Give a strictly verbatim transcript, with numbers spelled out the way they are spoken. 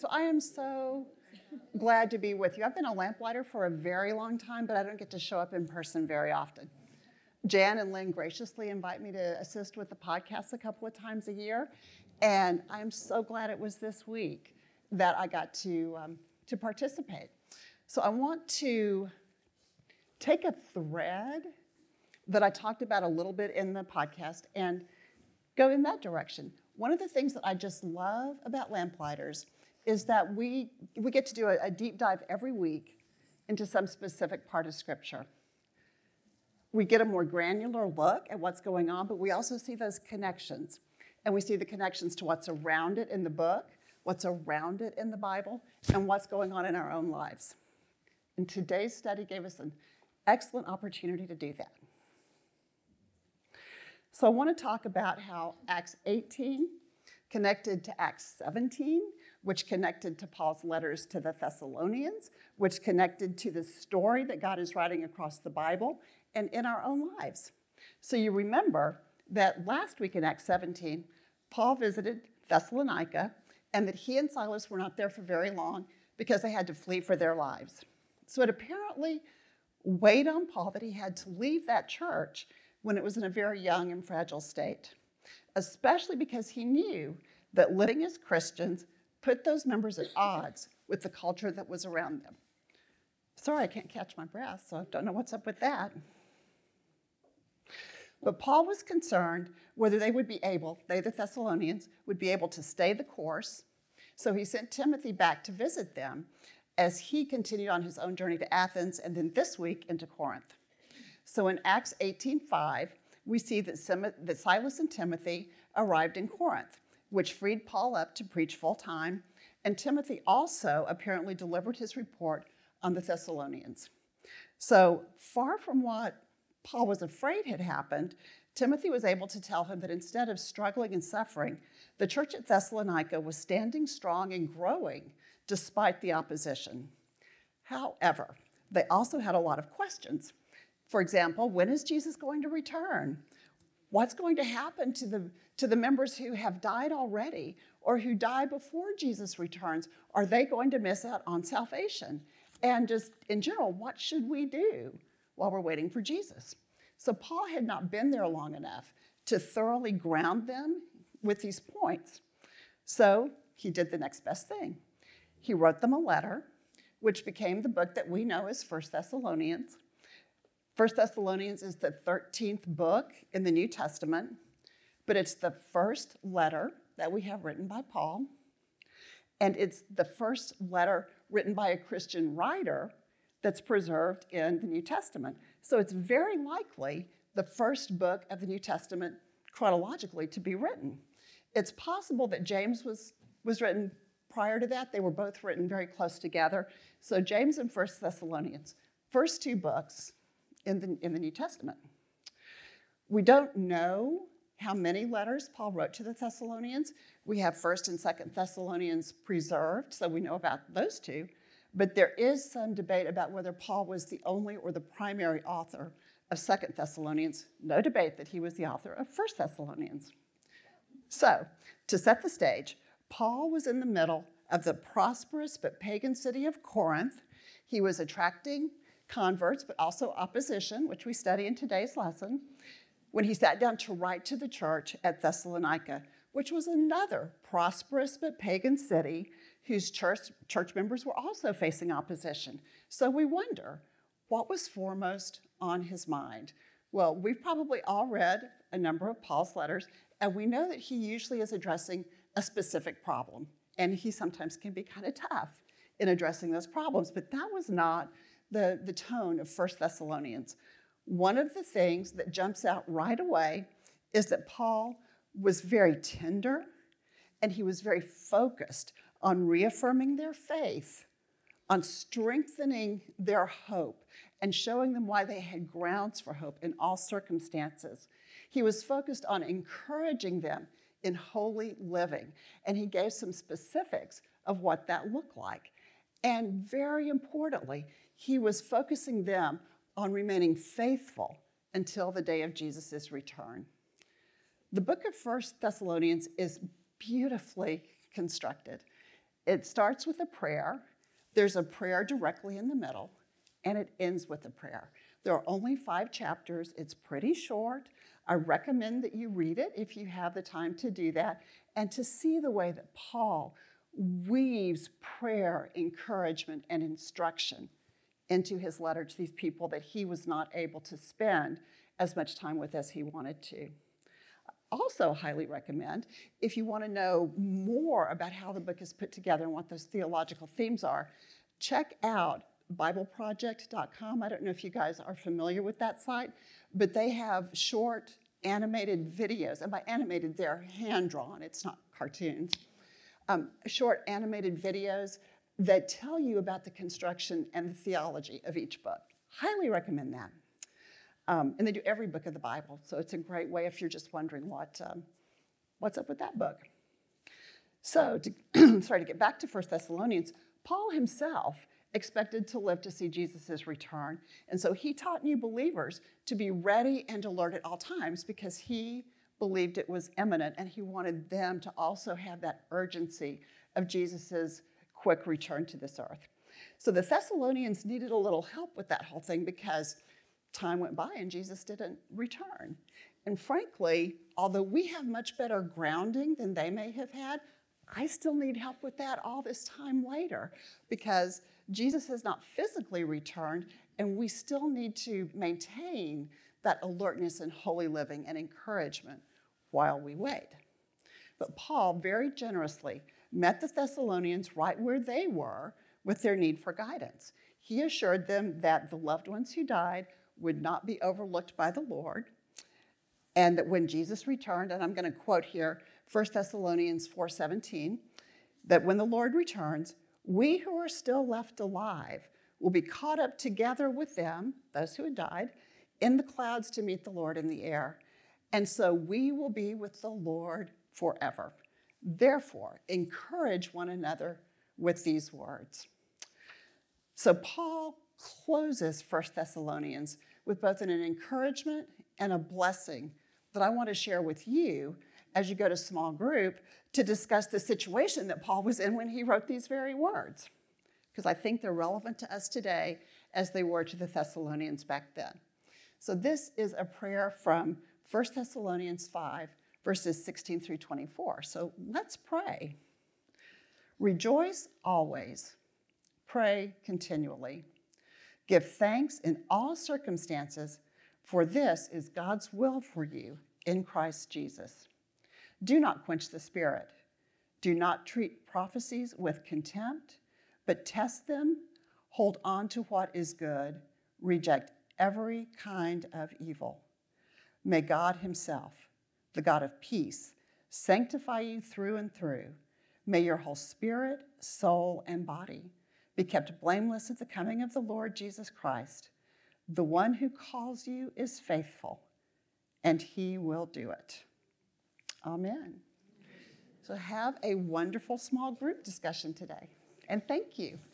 So I am so glad to be with you. I've been a lamplighter for a very long time, but I don't get to show up in person very often. Jan and Lynn graciously invite me to assist with the podcast a couple of times a year, and I'm so glad it was this week that I got to, um, to participate. So I want to take a thread that I talked about a little bit in the podcast and go in that direction. One of the things that I just love about Lamplighters is that we, we get to do a, a deep dive every week into some specific part of Scripture. We get a more granular look at what's going on, but we also see those connections. And we see the connections to what's around it in the book, what's around it in the Bible, and what's going on in our own lives. And today's study gave us an excellent opportunity to do that. So I want to talk about how Acts eighteen connected to Acts seventeen, which connected to Paul's letters to the Thessalonians, which connected to the story that God is writing across the Bible and in our own lives. So you remember that last week in Acts seventeen, Paul visited Thessalonica, and that he and Silas were not there for very long because they had to flee for their lives. So it apparently weighed on Paul that he had to leave that church when it was in a very young and fragile state, especially because he knew that living as Christians put those members at odds with the culture that was around them. Sorry, I can't catch my breath, so I don't know what's up with that. But Paul was concerned whether they would be able, they the Thessalonians, would be able to stay the course. So he sent Timothy back to visit them as he continued on his own journey to Athens and then this week into Corinth. So in Acts eighteen five, we see that Silas and Timothy arrived in Corinth, which freed Paul up to preach full time, and Timothy also apparently delivered his report on the Thessalonians. So far from what Paul was afraid had happened, Timothy was able to tell him that instead of struggling and suffering, the church at Thessalonica was standing strong and growing despite the opposition. However, they also had a lot of questions. For example, when is Jesus going to return? What's going to happen to the, to the members who have died already or who die before Jesus returns? Are they going to miss out on salvation? And just in general, what should we do while we're waiting for Jesus? So Paul had not been there long enough to thoroughly ground them with these points. So he did the next best thing. He wrote them a letter, which became the book that we know as First Thessalonians. First Thessalonians is the thirteenth book in the New Testament, but it's the first letter that we have written by Paul, and it's the first letter written by a Christian writer that's preserved in the New Testament. So it's very likely the first book of the New Testament chronologically to be written. It's possible that James was, was written prior to that. They were both written very close together. So James and First Thessalonians, first two books in the, in the New Testament. We don't know how many letters Paul wrote to the Thessalonians. We have First and Second Thessalonians preserved, so we know about those two. But there is some debate about whether Paul was the only or the primary author of Second Thessalonians. No debate that he was the author of First Thessalonians. So, to set the stage, Paul was in the middle of the prosperous but pagan city of Corinth. He was attracting converts, but also opposition, which we study in today's lesson, when he sat down to write to the church at Thessalonica, which was another prosperous but pagan city whose church, church members were also facing opposition. So we wonder, what was foremost on his mind? Well, we've probably all read a number of Paul's letters, and we know that he usually is addressing a specific problem, and he sometimes can be kind of tough in addressing those problems, but that was not the, the tone of First Thessalonians. One of the things that jumps out right away is that Paul was very tender, and he was very focused on reaffirming their faith, on strengthening their hope, and showing them why they had grounds for hope in all circumstances. He was focused on encouraging them in holy living, and he gave some specifics of what that looked like. And very importantly, he was focusing them on remaining faithful until the day of Jesus' return. The book of First Thessalonians is beautifully constructed. It starts with a prayer. There's a prayer directly in the middle, and it ends with a prayer. There are only five chapters. It's pretty short. I recommend that you read it if you have the time to do that, and to see the way that Paul weaves prayer, encouragement, and instruction into his letter to these people that he was not able to spend as much time with as he wanted to. Also highly recommend, if you want to know more about how the book is put together and what those theological themes are, check out bible project dot com. I don't know if you guys are familiar with that site, but they have short animated videos, and by animated, they're hand-drawn, it's not cartoons, um, short animated videos that tell you about the construction and the theology of each book. Highly recommend that. Um, and they do every book of the Bible, so it's a great way if you're just wondering what, um, what's up with that book. So, to, sorry, to get back to First Thessalonians, Paul himself expected to live to see Jesus' return, and so he taught new believers to be ready and alert at all times because he believed it was imminent, and he wanted them to also have that urgency of Jesus' quick return to this earth. So the Thessalonians needed a little help with that whole thing because time went by and Jesus didn't return. And frankly, although we have much better grounding than they may have had, I still need help with that all this time later because Jesus has not physically returned, and we still need to maintain that alertness and holy living and encouragement while we wait. But Paul very generously met the Thessalonians right where they were with their need for guidance. He assured them that the loved ones who died would not be overlooked by the Lord, and that when Jesus returned, and I'm going to quote here First Thessalonians four seventeen, that when the Lord returns, we who are still left alive will be caught up together with them, those who had died, in the clouds to meet the Lord in the air. And so we will be with the Lord forever. Therefore, encourage one another with these words. So Paul closes First Thessalonians with both an encouragement and a blessing that I want to share with you as you go to small group to discuss the situation that Paul was in when he wrote these very words, because I think they're relevant to us today as they were to the Thessalonians back then. So this is a prayer from First Thessalonians five, verses sixteen through twenty-four. So let's pray. Rejoice always. Pray continually. Give thanks in all circumstances, for this is God's will for you in Christ Jesus. Do not quench the Spirit. Do not treat prophecies with contempt, but test them, hold on to what is good, reject every kind of evil. May God himself, the God of peace, sanctify you through and through. May your whole spirit, soul, and body be kept blameless at the coming of the Lord Jesus Christ. The one who calls you is faithful, and he will do it. Amen. So have a wonderful small group discussion today, and thank you.